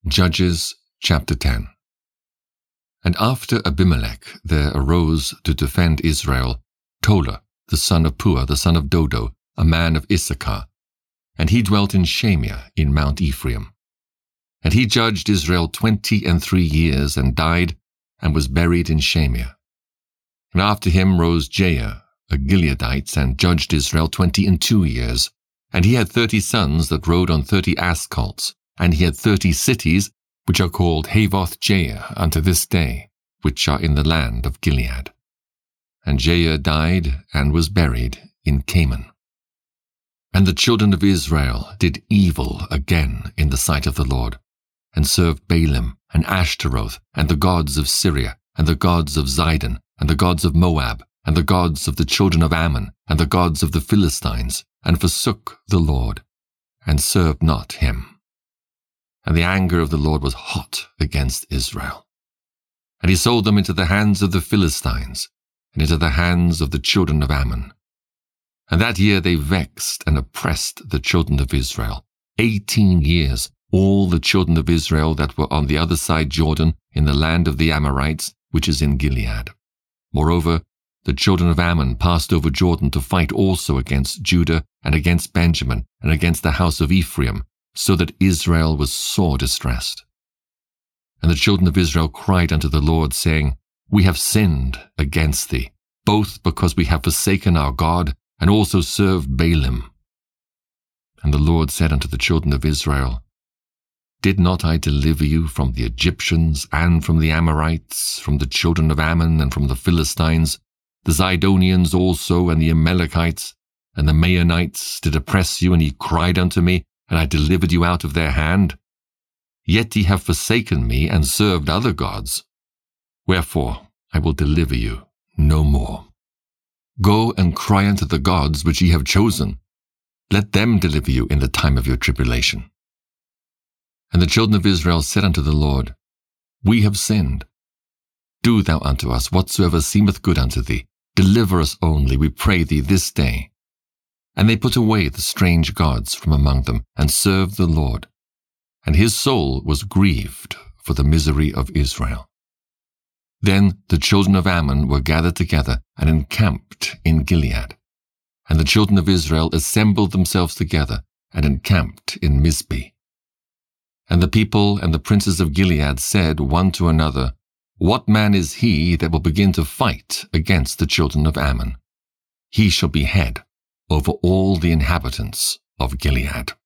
Judges chapter 10. And after Abimelech there arose to defend Israel Tola, the son of Puah, the son of Dodo, a man of Issachar, and he dwelt in Shamir in Mount Ephraim. And he judged Israel 23 years, and died, and was buried in Shamir. And after him rose Jair, a Gileadite, and judged Israel 22 years. And he had 30 sons that rode on 30 ass colts, and he had 30 cities, which are called Havoth Jair unto this day, which are in the land of Gilead. And Jair died, and was buried in Canaan. And the children of Israel did evil again in the sight of the Lord, and served Baalim, and Ashtaroth, and the gods of Syria, and the gods of Zidon, and the gods of Moab, and the gods of the children of Ammon, and the gods of the Philistines, and forsook the Lord, and served not him. And the anger of the Lord was hot against Israel. And he sold them into the hands of the Philistines, and into the hands of the children of Ammon. And that year they vexed and oppressed the children of Israel. 18 years, all the children of Israel that were on the other side Jordan, in the land of the Amorites, which is in Gilead. Moreover, the children of Ammon passed over Jordan to fight also against Judah, and against Benjamin, and against the house of Ephraim, so that Israel was sore distressed. And the children of Israel cried unto the Lord, saying, We have sinned against thee, both because we have forsaken our God, and also served Baalim. And the Lord said unto the children of Israel, Did not I deliver you from the Egyptians, and from the Amorites, from the children of Ammon, and from the Philistines? The Zidonians also, and the Amalekites, and the Maonites did oppress you, and ye cried unto me, and I delivered you out of their hand. Yet ye have forsaken me, and served other gods. Wherefore I will deliver you no more. Go and cry unto the gods which ye have chosen. Let them deliver you in the time of your tribulation. And the children of Israel said unto the Lord, We have sinned. Do thou unto us whatsoever seemeth good unto thee. Deliver us only, we pray thee, this day. And they put away the strange gods from among them, and served the Lord. And his soul was grieved for the misery of Israel. Then the children of Ammon were gathered together, and encamped in Gilead. And the children of Israel assembled themselves together, and encamped in Mizpeh. And the people and the princes of Gilead said one to another, What man is he that will begin to fight against the children of Ammon? He shall be head over all the inhabitants of Gilead.